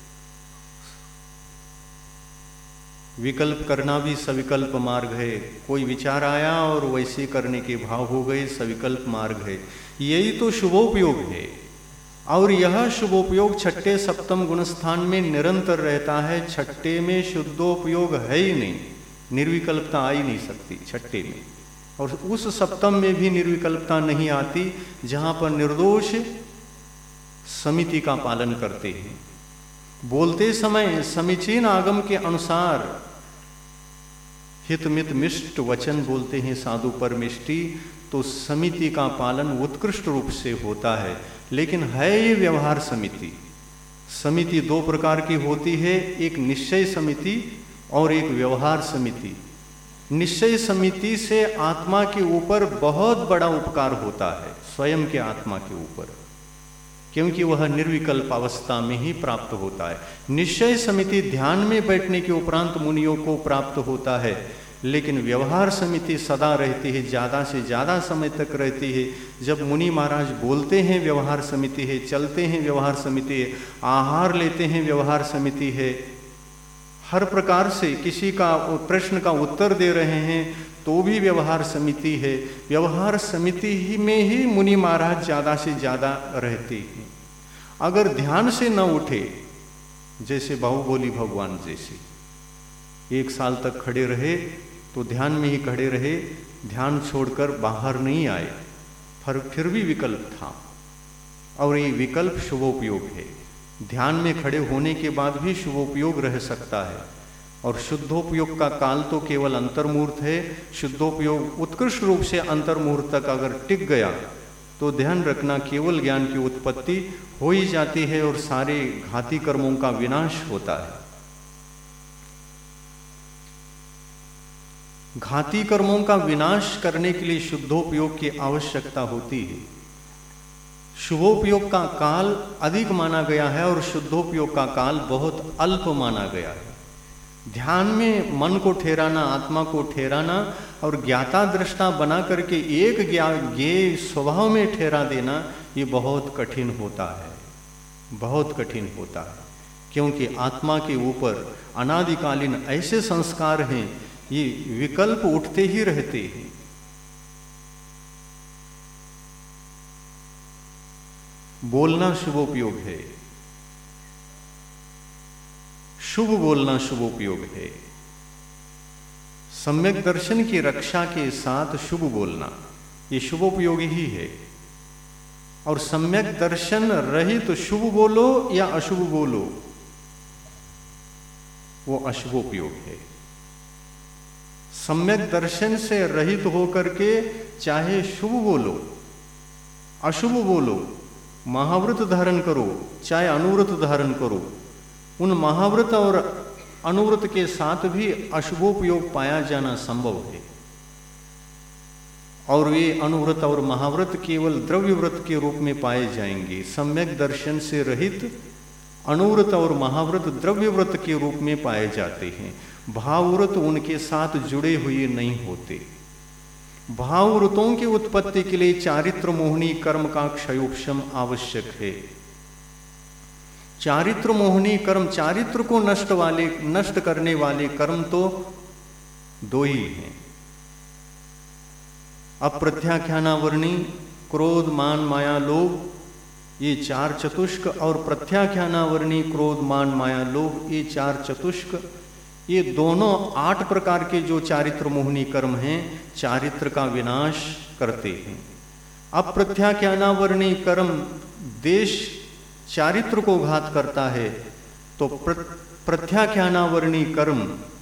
विकल्प करना भी सविकल्प मार्ग है। कोई विचार आया और वैसे करने के भाव हो गए, सविकल्प मार्ग है। यही तो शुभोपयोग है। और यह शुभोपयोग छठे सप्तम गुणस्थान में निरंतर रहता है। छठे में शुद्धोपयोग है ही नहीं, निर्विकल्पता आ ही नहीं सकती छठे में। और उस सप्तम में भी निर्विकल्पता नहीं आती जहाँ पर निर्दोष समिति का पालन करते हैं। बोलते समय समीचीन आगम के अनुसार हितमित मिष्ट वचन बोलते हैं साधु परमिष्टि, तो समिति का पालन उत्कृष्ट रूप से होता है। लेकिन है ये व्यवहार समिति। समिति दो प्रकार की होती है, एक निश्चय समिति और एक व्यवहार समिति। निश्चय समिति से आत्मा के ऊपर बहुत बड़ा उपकार होता है, स्वयं के आत्मा के ऊपर, क्योंकि वह निर्विकल्प अवस्था में ही प्राप्त होता है। निश्चय समिति ध्यान में बैठने के उपरांत मुनियों को प्राप्त होता है, लेकिन व्यवहार समिति सदा रहती है, ज़्यादा से ज़्यादा समय तक रहती है। जब मुनि महाराज बोलते हैं व्यवहार समिति है, चलते हैं व्यवहार समिति है, आहार लेते हैं व्यवहार समिति है, हर प्रकार से किसी का प्रश्न का उत्तर दे रहे हैं तो भी व्यवहार समिति है। व्यवहार समिति ही में ही मुनि महाराज ज़्यादा से ज़्यादा रहते हैं। अगर ध्यान से न उठे, जैसे बाहुबली भगवान जैसे 1 साल तक खड़े रहे तो ध्यान में ही खड़े रहे, ध्यान छोड़कर बाहर नहीं आए, फिर भी विकल्प था। और ये विकल्प शुभोपयोग है। ध्यान में खड़े होने के बाद भी शुभोपयोग रह सकता है। और शुद्धोपयोग का काल तो केवल अंतर्मुहूर्त है। शुद्धोपयोग उत्कृष्ट रूप से अंतर्मुहूर्त तक अगर टिक गया तो ध्यान रखना केवल ज्ञान की उत्पत्ति हो ही जाती है और सारे घाती कर्मों का विनाश होता है। घाती कर्मों का विनाश करने के लिए शुद्धोपयोग की आवश्यकता होती है। शुभोपयोग का काल अधिक माना गया है और शुद्धोपयोग का काल बहुत अल्प माना गया है। ध्यान में मन को ठहराना, आत्मा को ठहराना और ज्ञाता दृष्टा बना करके एक ज्ञेय स्वभाव में ठहरा देना, ये बहुत कठिन होता है, बहुत कठिन होता है। क्योंकि आत्मा के ऊपर अनादिकालीन ऐसे संस्कार हैं, ये विकल्प उठते ही रहते हैं। बोलना शुभोपयोग है, शुभ बोलना शुभोपयोग है। सम्यक दर्शन की रक्षा के साथ शुभ बोलना ये शुभोपयोगी ही है। और सम्यक दर्शन रहित तो शुभ बोलो या अशुभ बोलो, वो अशुभोपयोग है। सम्यक दर्शन से रहित होकर के चाहे शुभ बोलो अशुभ बोलो, महाव्रत धारण करो चाहे अनुव्रत धारण करो, उन महाव्रत और अनुव्रत के साथ भी अशुभोपयोग पाया जाना संभव है। और वे अनुव्रत और महाव्रत केवल द्रव्य व्रत के रूप में पाए जाएंगे। सम्यक दर्शन से रहित अनुव्रत और महाव्रत द्रव्य व्रत के रूप में पाए जाते हैं। भावव्रत उनके साथ जुड़े हुए नहीं होते। भावव्रतों की उत्पत्ति के लिए चारित्र मोहनी कर्म का क्षयोपशम आवश्यक है। चारित्र मोहनी कर्म, चारित्र को नष्ट करने वाले कर्म तो 2 ही हैं। अप्रत्याख्यानावर्णी क्रोध मान माया लोभ, ये 4 चतुष्क, और प्रत्याख्यानावर्णी क्रोध मान माया लोभ, ये 4 चतुष्क, ये दोनों 8 प्रकार के जो चारित्र मोहनी कर्म हैं, चारित्र का विनाश करते हैं। अप्रत्याख्यानावर्णी कर्म देश चारित्र को घात करता है, तो प्रत्याख्यानावर्णी कर्म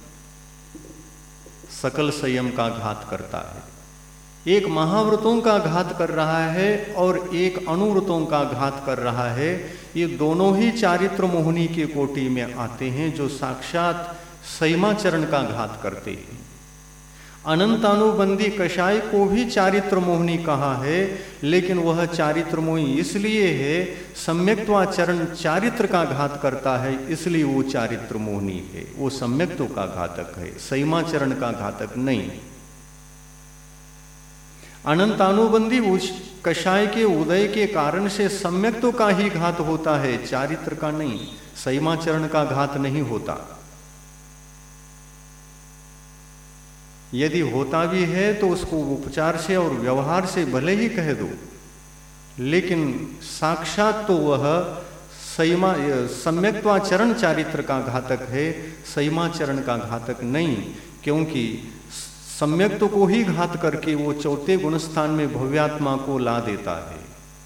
सकल संयम का घात करता है। एक महाव्रतों का घात कर रहा है और एक अनुव्रतों का घात कर रहा है। ये दोनों ही चारित्र मोहनी के कोटि में आते हैं, जो साक्षात संयमाचरण का घात करते हैं। अनंतानुबंधी कषाय को भी चारित्र मोहनी कहा है, लेकिन वह चारित्र मोही इसलिए है, सम्यक्त्वाचरण चारित्र का घात करता है, इसलिए वो चारित्र मोहनी है। वो सम्यक्त्व का घातक है, संयमाचरण का घातक नहीं। अनंतानुबंधी कषाय के उदय के कारण से सम्यक्त्व का ही घात होता है, चारित्र का नहीं, संयमाचरण का घात नहीं होता। यदि होता भी है तो उसको उपचार से और व्यवहार से भले ही कह दो, लेकिन साक्षात तो वह सम्यक्त्वाचरण चारित्र का घातक है, संयमाचरण का घातक नहीं। क्योंकि सम्यक्त्व को ही घात करके वो चौथे गुणस्थान में भव्यात्मा को ला देता है।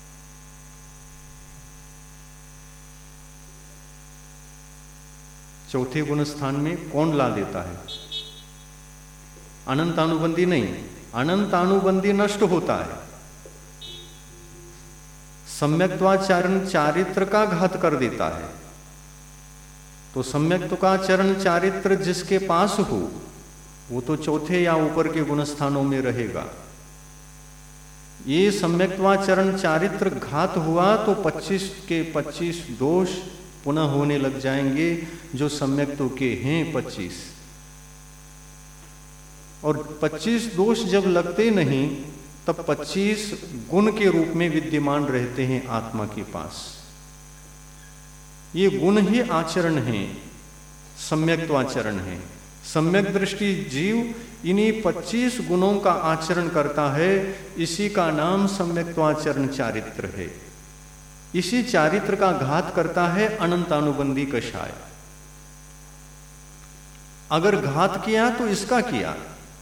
चौथे गुणस्थान में कौन ला देता है? अनंतानुबंधी नहीं, अनंतानुबंधी नष्ट होता है, सम्यक्त्वाचरण चारित्र का घात कर देता है। तो सम्यक्त्व का चरण चारित्र जिसके पास हो वो तो चौथे या ऊपर के गुणस्थानों में रहेगा। ये सम्यक्त्वाचरण चारित्र घात हुआ तो 25 के 25 दोष पुनः होने लग जाएंगे, जो सम्यक्त्व के हैं 25। और 25 दोष जब लगते नहीं, तब 25 गुण के रूप में विद्यमान रहते हैं आत्मा के पास। ये गुण ही आचरण है, सम्यक्त्वाचरण है। सम्यक दृष्टि जीव इन्हीं 25 गुणों का आचरण करता है, इसी का नाम सम्यक्त्वाचरण चारित्र है। इसी चारित्र का घात करता है अनंतानुबंधी कषाय। अगर घात किया तो इसका किया,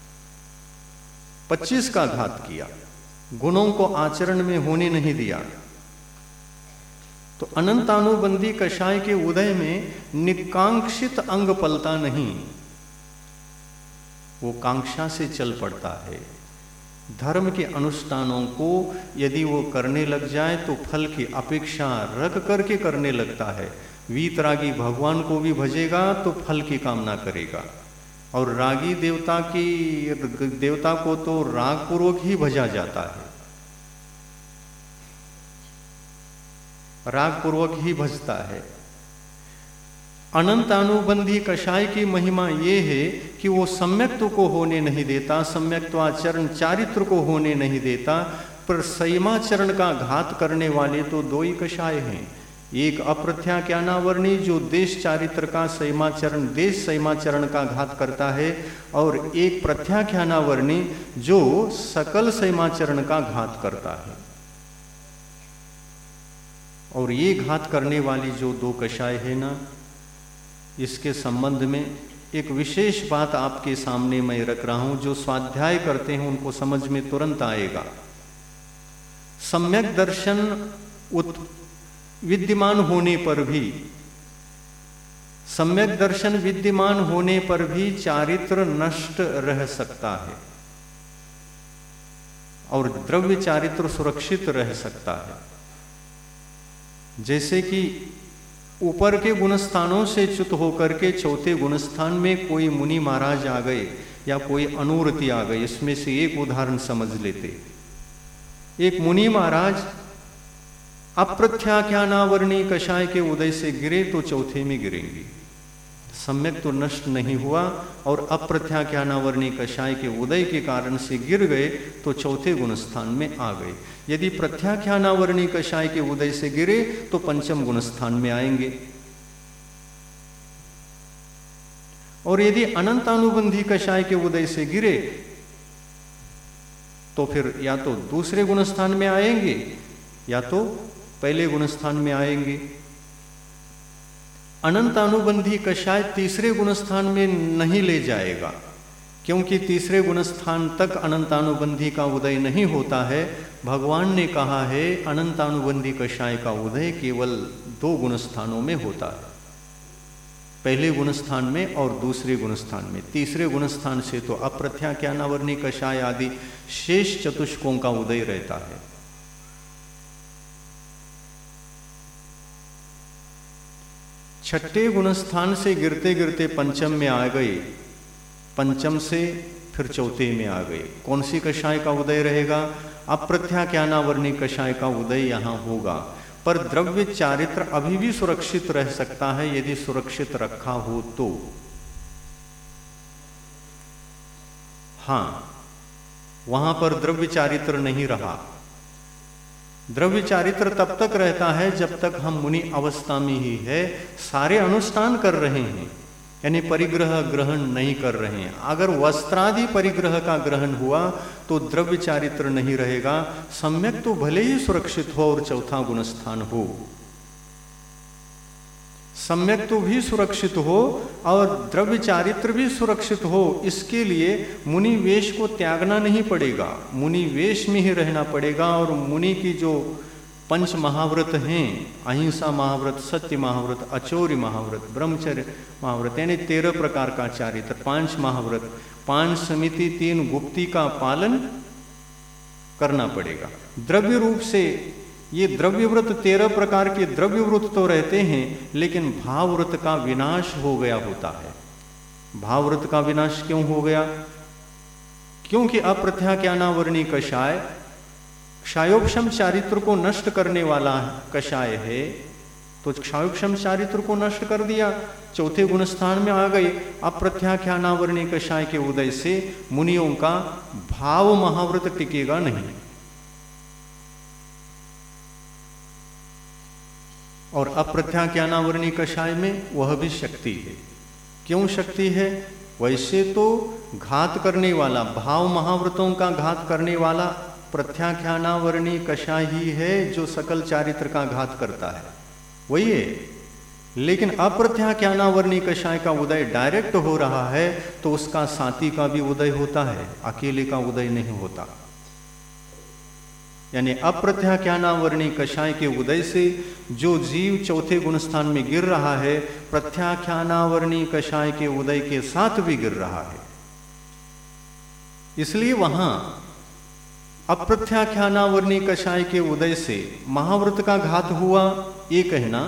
25 का घात किया, गुणों को आचरण में होने नहीं दिया। तो अनंतानुबंधी कषाय के उदय में निकांक्षित अंग पलता नहीं, वो कांक्षा से चल पड़ता है। धर्म के अनुष्ठानों को यदि वो करने लग जाए तो फल की अपेक्षा रख करके करने लगता है। वीतरागी भगवान को भी भजेगा तो फल की कामना करेगा, और रागी देवता को तो राग पूर्वक ही भजा जाता है, राग पूर्वक ही भजता है। अनंतानुबंधी कषाय की महिमा ये है कि वो सम्यक्त्व को होने नहीं देता, सम्यक्त्वाचरण चारित्र को होने नहीं देता, पर संयमाचरण का घात करने वाले तो दो ही कषाय हैं। एक अप्रत्याख्यानावर्णी जो देश चारित्र का संयमाचरण, देश संयमाचरण का घात करता है, और एक प्रत्याख्यानावर्णी जो सकल संयमाचरण का घात करता है। और ये घात करने वाली जो दो कषाय है ना, इसके संबंध में एक विशेष बात आपके सामने मैं रख रहा हूं, जो स्वाध्याय करते हैं उनको समझ में तुरंत आएगा। सम्यक दर्शन विद्यमान होने पर भी, सम्यक दर्शन विद्यमान होने पर भी चारित्र नष्ट रह सकता है और द्रव्य चारित्र सुरक्षित रह सकता है। जैसे कि ऊपर के गुणस्थानों से च्युत होकर के चौथे गुणस्थान में कोई मुनि महाराज आ गए या कोई अनुव्रति आ गए। इसमें से एक उदाहरण समझ लेते। एक मुनि महाराज अप्रत्याख्यानावर्णी कषाय के उदय से गिरे तो चौथे में गिरेंगे। सम्यक तो नष्ट नहीं हुआ, और अप्रत्याख्यानावर्णी कषाय के उदय के कारण से गिर गए तो चौथे गुणस्थान में आ गए। यदि प्रत्याख्यानावर्णी कषाय के उदय से गिरे तो पंचम गुणस्थान में आएंगे। और यदि अनंतानुबंधी कषाय के उदय से गिरे तो फिर या तो दूसरे गुणस्थान में आएंगे या तो पहले गुणस्थान में आएंगे। अनंतानुबंधी कषाय तीसरे गुणस्थान में नहीं ले जाएगा, क्योंकि तीसरे गुणस्थान तक अनंतानुबंधी का उदय नहीं होता है। भगवान ने कहा है अनंतानुबंधी कषाय का उदय केवल 2 गुणस्थानों में होता है, पहले गुणस्थान में और दूसरे गुणस्थान में। तीसरे गुणस्थान से तो अप्रत्याख्यानावर्णी कषाय आदि शेष चतुष्कों का उदय रहता है। छठे गुणस्थान से गिरते गिरते पंचम में आ गए, पंचम से फिर चौथे में आ गए। कौन सी कषाय का उदय रहेगा? अप्रत्याख्यानावर्णी कषाय का उदय यहां होगा। पर द्रव्य चारित्र अभी भी सुरक्षित रह सकता है यदि सुरक्षित रखा हो तो। हां, वहां पर द्रव्य चारित्र नहीं रहा। द्रव्य चारित्र तब तक रहता है जब तक हम मुनि अवस्था में ही है, सारे अनुष्ठान कर रहे हैं, यानी परिग्रह ग्रहण नहीं कर रहे हैं। अगर वस्त्रादि परिग्रह का ग्रहण हुआ तो द्रव्य चारित्र नहीं रहेगा। सम्यक तो भले ही सुरक्षित हो और चौथा गुणस्थान हो, सम्यक तो भी सुरक्षित हो और द्रव्य चारित्र भी सुरक्षित हो। इसके लिए मुनि वेश को त्यागना नहीं पड़ेगा, मुनि वेश में ही रहना पड़ेगा। और मुनि की जो 5 महाव्रत हैं, अहिंसा महाव्रत, सत्य महाव्रत, अचौर्य महाव्रत, ब्रह्मचर्य महाव्रत, यानी 13 प्रकार का चारित्र, 5 महाव्रत, 5 समिति, 3 गुप्ती का पालन करना पड़ेगा। द्रव्य रूप से ये द्रव्यव्रत 13 प्रकार के द्रव्यव्रत तो रहते हैं, लेकिन भावव्रत का विनाश हो गया होता है। भावव्रत का विनाश क्यों हो गया? क्योंकि अप्रत्याख्यानावर्णी कषाय क्षायोक्षम चारित्र को नष्ट करने वाला कषाय है, तो क्षायोक्षम चारित्र को नष्ट कर दिया, चौथे गुणस्थान में आ गए। अप्रत्याख्यानावर्णी कषाय के उदय से मुनियों का भाव महाव्रत टिकेगा नहीं। और अप्रत्याख्यानावर्णी कषाय में वह भी शक्ति है। क्यों शक्ति है? वैसे तो घात करने वाला, भाव महाव्रतों का घात करने वाला प्रत्याख्यानावर्णी कषाय ही है जो सकल चारित्र का घात करता है, वही है। लेकिन अप्रत्याख्यानावर्णी कषाय का उदय डायरेक्ट हो रहा है तो उसका साथी का भी उदय होता है, अकेले का उदय नहीं होता। यानी अप्रत्याख्यानावर्णी कषाय के उदय से जो जीव चौथे गुणस्थान में गिर रहा है, प्रत्याख्यानावर्णी कषाय के उदय के साथ भी गिर रहा है। इसलिए वहां अप्रत्याख्यानावर्णी कषाय के उदय से महाव्रत का घात हुआ, ये कहना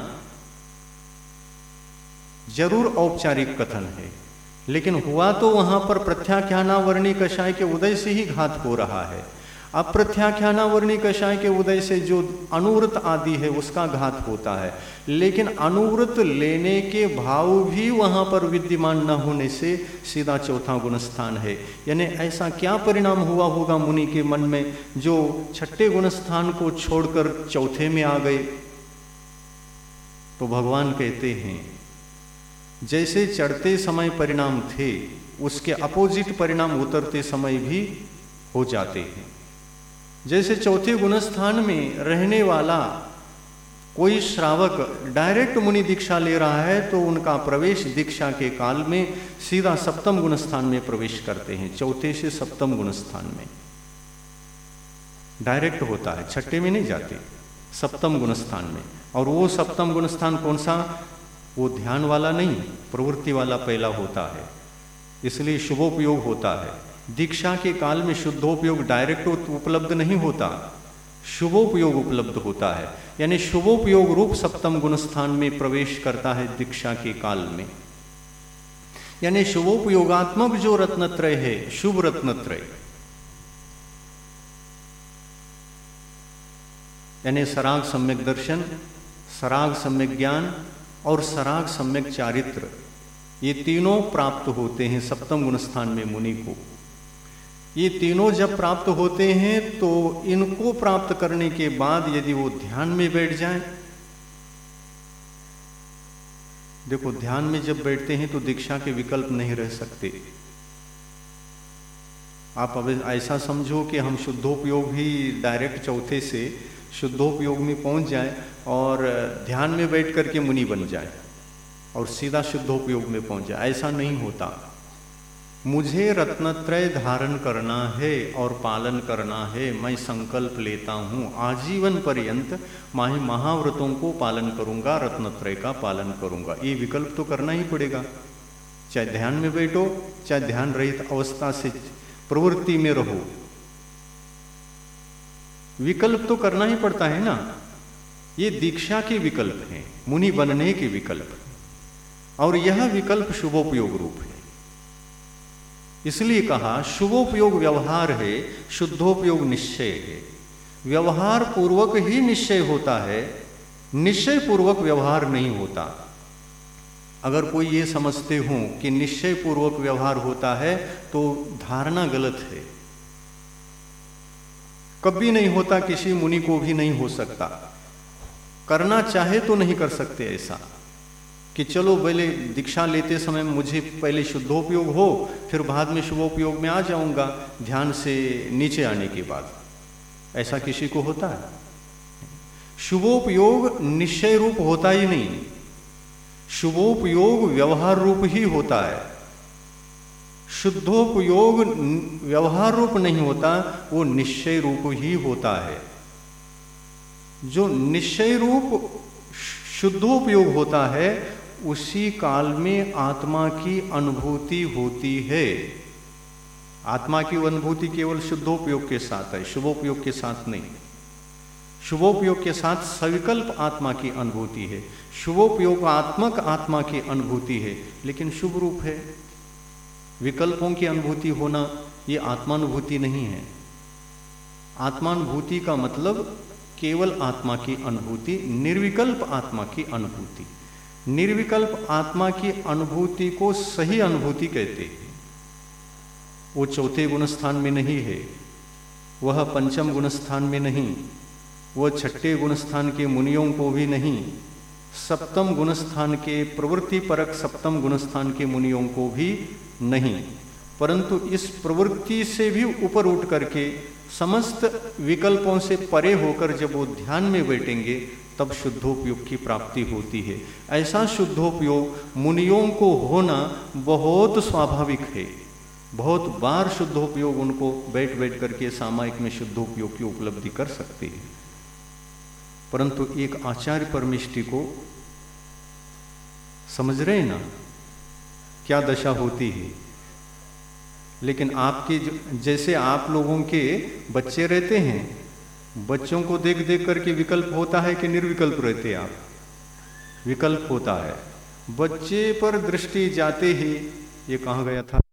जरूर औपचारिक कथन है, लेकिन हुआ तो वहां पर प्रत्याख्यानावर्णी कषाय के उदय से ही घात हो रहा है। अप्रत्याख्यानावर्णी कषाय के उदय से जो अनुव्रत आदि है उसका घात होता है, लेकिन अनुव्रत लेने के भाव भी वहां पर विद्यमान न होने से सीधा चौथा गुणस्थान है। यानी ऐसा क्या परिणाम हुआ होगा मुनि के मन में जो छठे गुणस्थान को छोड़कर चौथे में आ गए? तो भगवान कहते हैं जैसे चढ़ते समय परिणाम थे उसके अपोजिट परिणाम उतरते समय भी हो जाते हैं। जैसे चौथे गुणस्थान में रहने वाला कोई श्रावक डायरेक्ट मुनि दीक्षा ले रहा है तो उनका प्रवेश दीक्षा के काल में सीधा सप्तम गुणस्थान में प्रवेश करते हैं। चौथे से सप्तम गुणस्थान में डायरेक्ट होता है, छठे में नहीं जाते, सप्तम गुणस्थान में। और वो सप्तम गुणस्थान कौन सा? वो ध्यान वाला नहीं, प्रवृत्ति वाला पहला होता है, इसलिए शुभोपयोग होता है। दीक्षा के काल में शुद्धोपयोग डायरेक्ट उपलब्ध नहीं होता, शुभोपयोग उपलब्ध होता है। यानी शुभोपयोग रूप सप्तम गुणस्थान में प्रवेश करता है दीक्षा के काल में। यानी शुभोपयोगात्मक जो रत्नत्रय है, शुभ रत्नत्रय, यानी सराग सम्यक दर्शन, सराग सम्यक ज्ञान और सराग सम्यक चारित्र, ये तीनों प्राप्त होते हैं सप्तम गुणस्थान में मुनि को। ये तीनों जब प्राप्त होते हैं तो इनको प्राप्त करने के बाद यदि वो ध्यान में बैठ जाएं, देखो ध्यान में जब बैठते हैं तो दीक्षा के विकल्प नहीं रह सकते। आप अब ऐसा समझो कि हम शुद्धोपयोग ही डायरेक्ट चौथे से शुद्धोपयोग में पहुंच जाए और ध्यान में बैठ करके मुनि बन जाए और सीधा शुद्धोपयोग में पहुंच जाए, ऐसा नहीं होता। मुझे रत्नत्रय धारण करना है और पालन करना है, मैं संकल्प लेता हूँ आजीवन पर्यंत मैं महाव्रतों को पालन करूँगा, रत्नत्रय का पालन करूँगा। ये विकल्प तो करना ही पड़ेगा, चाहे ध्यान में बैठो चाहे ध्यान रहित अवस्था से प्रवृत्ति में रहो, विकल्प तो करना ही पड़ता है ना। ये दीक्षा के विकल्प हैं, मुनि बनने के विकल्प, और यह विकल्प शुभोपयोग रूप है। इसलिए कहा शुभोपयोग व्यवहार है, शुद्धोपयोग निश्चय है। व्यवहार पूर्वक ही निश्चय होता है, निश्चय पूर्वक व्यवहार नहीं होता। अगर कोई ये समझते हो कि निश्चय पूर्वक व्यवहार होता है तो धारणा गलत है। कभी नहीं होता, किसी मुनि को भी नहीं हो सकता। करना चाहे तो नहीं कर सकते ऐसा कि चलो पहले दीक्षा लेते समय मुझे पहले शुद्धोपयोग हो, फिर बाद में शुभोपयोग में आ जाऊंगा ध्यान से नीचे आने के बाद। ऐसा किसी को होता है? शुभोपयोग निश्चय रूप होता ही नहीं, शुभोपयोग व्यवहार रूप ही होता है। शुद्धोपयोग व्यवहार रूप नहीं होता, वो निश्चय रूप ही होता है। जो निश्चय रूप शुद्धोपयोग होता है उसी काल में आत्मा की अनुभूति होती है। आत्मा की अनुभूति केवल शुद्धोपयोग के साथ है, शुभोपयोग के साथ नहीं। शुभोपयोग के साथ सविकल्प आत्मा की अनुभूति है, शुभोपयोगात्मक आत्मा की अनुभूति है, लेकिन शुभ रूप है। विकल्पों की अनुभूति होना ये आत्मानुभूति नहीं है। आत्मानुभूति का मतलब केवल आत्मा की अनुभूति, निर्विकल्प आत्मा की अनुभूति। निर्विकल्प आत्मा की अनुभूति को सही अनुभूति कहते हैं। वो चौथे गुणस्थान में नहीं है, वह पंचम गुणस्थान में नहीं, वह छठे गुणस्थान के मुनियों को भी नहीं, सप्तम गुणस्थान के प्रवृत्ति परक सप्तम गुणस्थान के मुनियों को भी नहीं, परंतु इस प्रवृत्ति से भी ऊपर उठ करके समस्त विकल्पों से परे होकर जब वो ध्यान में बैठेंगे तब शुद्धोपयोग की प्राप्ति होती है। ऐसा शुद्धोपयोग मुनियों को होना बहुत स्वाभाविक है। बहुत बार शुद्धोपयोग उनको बैठ बैठ करके सामायिक में शुद्धोपयोग की उपलब्धि कर सकते हैं, परंतु एक आचार्य परमिष्टि को समझ रहे ना क्या दशा होती है। लेकिन आपके जैसे आप लोगों के बच्चे रहते हैं, बच्चों को देख देख करके विकल्प होता है कि निर्विकल्प रहते आप? विकल्प होता है। बच्चे पर दृष्टि जाते ही, ये कहाँ गया था?